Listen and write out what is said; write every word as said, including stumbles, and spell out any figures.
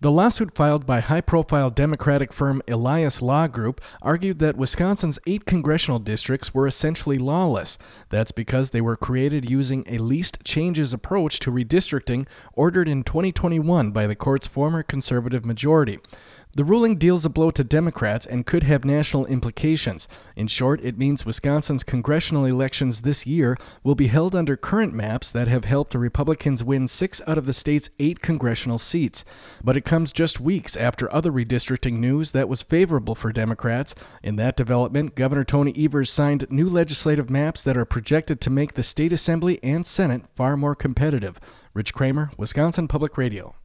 The lawsuit filed by high-profile Democratic firm Elias Law Group argued that Wisconsin's eight congressional districts were essentially lawless. That's because they were created using a least changes approach to redistricting ordered in twenty twenty-one by the court's former conservative majority. The ruling deals a blow to Democrats and could have national implications. In short, it means Wisconsin's congressional elections this year will be held under current maps that have helped Republicans win six out of the state's eight congressional seats. But it comes just weeks after other redistricting news that was favorable for Democrats. In that development, Governor Tony Evers signed new legislative maps that are projected to make the state assembly and Senate far more competitive. Rich Kramer, Wisconsin Public Radio.